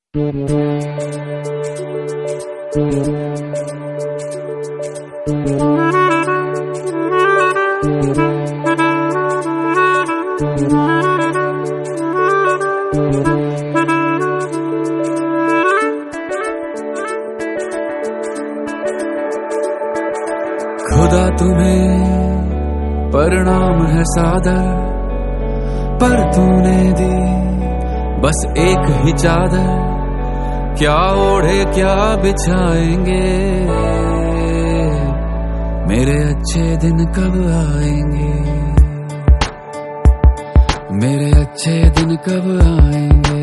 खुदा तुम्हें परिणाम है सादर, पर तूने दी बस एक ही चादर। क्या ओढ़े क्या बिछाएंगे, मेरे अच्छे दिन कब आएंगे, मेरे अच्छे दिन कब आएंगे।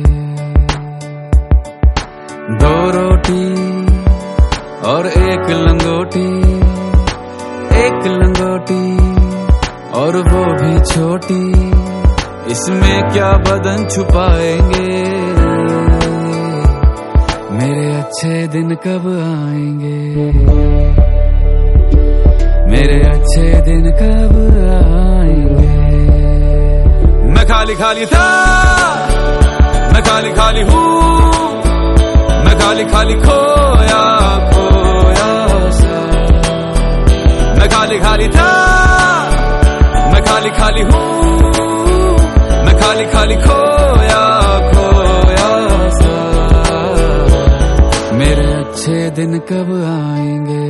दो रोटी और एक लंगोटी, एक लंगोटी और वो भी छोटी, इसमें क्या बदन छुपाएंगे, मेरे अच्छे दिन कब आएंगे, मेरे अच्छे दिन कब आएंगे। मैं खाली खाली था, मैं खाली खाली हूँ, मैं खाली खाली खोया खोया सा। मैं खाली खाली था, मैं खाली खाली हूँ, मैं खाली खाली खोया खोया सा। मेरे अच्छे दिन कब आएंगे,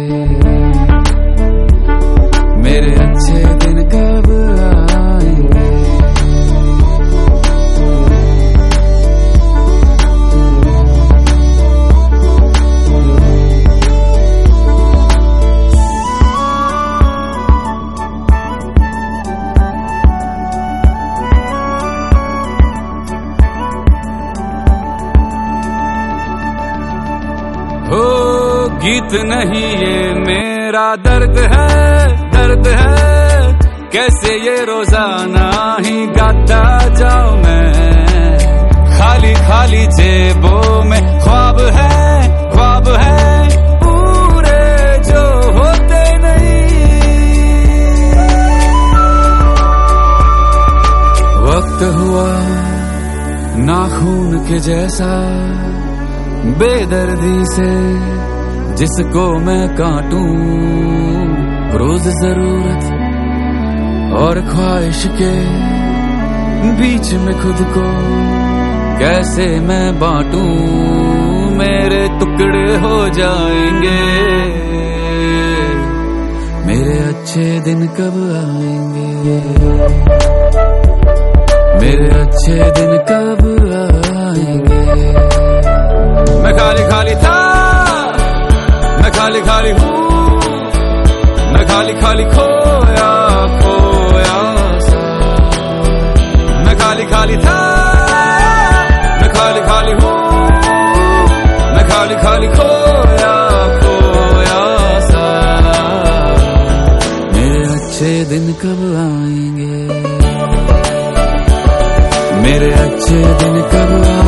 मेरे अच्छे दिन कब आएंगे। हो गीत नहीं ये मेरा दर्द है, दर्द है। कैसे ये रोजाना ही गाता जाऊं मैं, खाली खाली जेबों में ख्वाब है, ख्वाब है पूरे जो होते नहीं। वक्त हुआ नाखून के जैसा, बेदर्दी से जिसको मैं काटूं। रोज जरूरत और ख्वाहिश के बीच में खुद को कैसे मैं बांटूं, मेरे टुकड़े हो जाएंगे, मेरे अच्छे दिन कब आएंगे, मेरे अच्छे दिन कब आएंगे। मैं खाली खाली था, मैं खाली खाली हूँ, मैं खाली खाली खोया खोया सा। मैं खाली खाली था, मैं खाली खाली हूँ, मैं खाली खाली खोया खोया सा। मेरे अच्छे दिन कब आएंगे, मेरे अच्छे दिन कब आएंगे।